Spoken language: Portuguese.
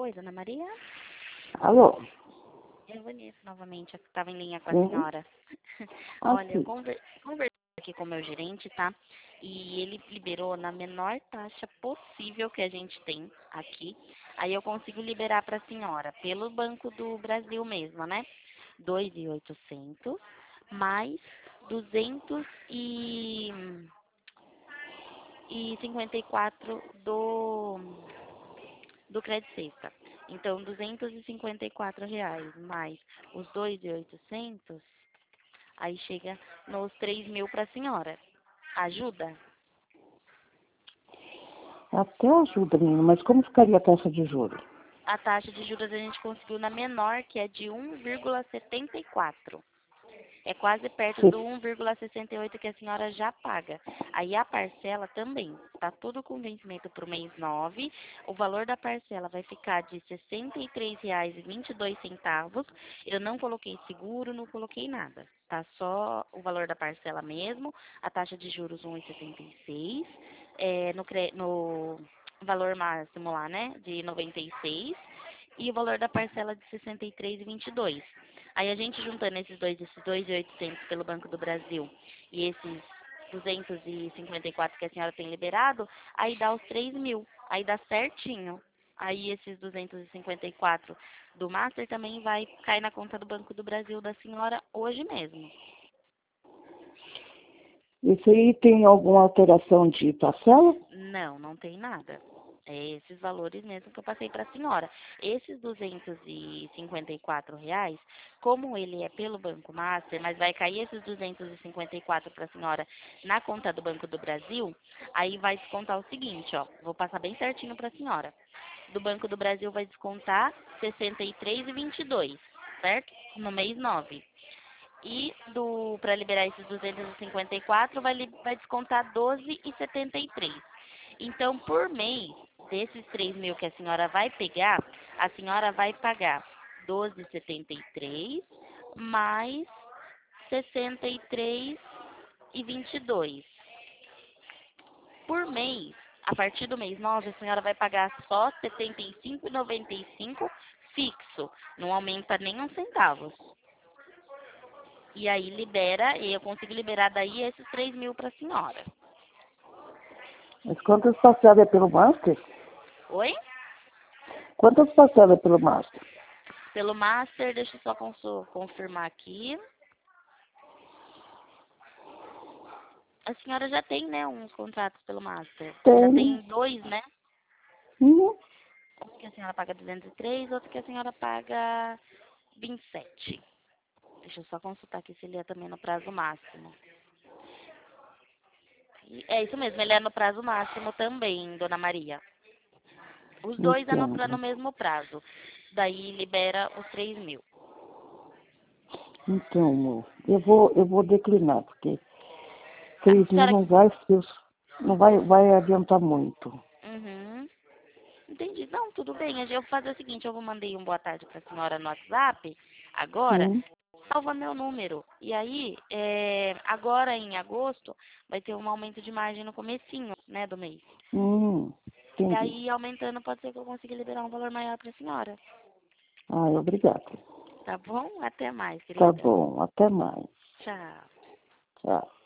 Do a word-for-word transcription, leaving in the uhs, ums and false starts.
Oi, dona Maria? Alô? Eu, Vanessa, novamente, eu estava em linha com a Sim. senhora. Ah, Olha, eu sim. conver conversei aqui com o meu gerente, tá? E ele liberou na menor taxa possível que a gente tem aqui. Aí eu consigo liberar para a senhora, pelo Banco do Brasil mesmo, né? dois mil e oitocentos mais duzentos e cinquenta e quatro do do Crédito Sexta. Então, duzentos e cinquenta e quatro reais mais os dois mil e oitocentos, aí chega nos três mil para a senhora. Ajuda? Até ajuda, menino, mas como ficaria a taxa de juros? A taxa de juros a gente conseguiu na menor, que é de um vírgula setenta e quatro. É quase perto Se- do um vírgula sessenta e oito que a senhora já paga. Aí a parcela também, está tudo com vencimento para o mês nove. O valor da parcela vai ficar de sessenta e três reais e vinte e dois centavos. Eu não coloquei seguro, não coloquei nada. Tá só o valor da parcela mesmo, a taxa de juros um vírgula setenta e seis, é, no, cre- no valor máximo lá, né, de noventa e seis, e o valor da parcela de sessenta e três reais e vinte e dois. Aí a gente juntando esses dois, esses dois mil e oitocentos pelo Banco do Brasil e esses duzentos e cinquenta e quatro que a senhora tem liberado, aí dá os três mil, aí dá certinho. Aí esses duzentos e cinquenta e quatro do Master também vai cair na conta do Banco do Brasil da senhora hoje mesmo. Isso aí tem alguma alteração de parcela? Não, não tem nada. É esses valores mesmo que eu passei para a senhora. Esses duzentos e cinquenta e quatro reais, como ele é pelo Banco Master, mas vai cair esses duzentos e cinquenta e quatro para a senhora na conta do Banco do Brasil, aí vai descontar o seguinte, ó, vou passar bem certinho para a senhora. Do Banco do Brasil vai descontar sessenta e três reais e vinte e dois, certo? No mês nove. E do para liberar esses duzentos e cinquenta e quatro vai, li- vai descontar doze reais e setenta e três. Então, por mês, desses três mil que a senhora vai pegar, a senhora vai pagar doze reais e setenta e três mais sessenta e três reais e vinte e dois. Por mês, a partir do mês nove, a senhora vai pagar só setenta e cinco reais e noventa e cinco fixo. Não aumenta nem um centavo. E aí libera, e eu consigo liberar daí esses três mil para a senhora. Mas quantas parcelas é pelo Master? Oi? Quantas parcelas é pelo Master? Pelo Master, deixa eu só consu- confirmar aqui. A senhora já tem, né, uns contratos pelo Master. Já Tem. tem dois, né? Uhum. Um que a senhora paga duzentos e três, outro que a senhora paga vinte e sete. Deixa eu só consultar aqui se ele é também no prazo máximo. E é isso mesmo, ele é no prazo máximo também, dona Maria. Os dois é no, pra- no Entendo. mesmo prazo. Daí libera os três mil. Então, amor, eu vou, eu vou declinar, porque A três mil senhora... não vai, não vai, vai adiantar muito. Uhum. Entendi. Não, tudo bem. Eu vou fazer o seguinte, eu vou mandar um boa tarde para a senhora no WhatsApp, agora, Sim. salva meu número. E aí, é, agora em agosto, vai ter um aumento de margem no comecinho, né, do mês. Hum, E entendi. aí, aumentando, pode ser que eu consiga liberar um valor maior para a senhora. Ai, obrigada. Tá bom? Até mais, Tá querida. bom, até mais. Tchau. Tchau.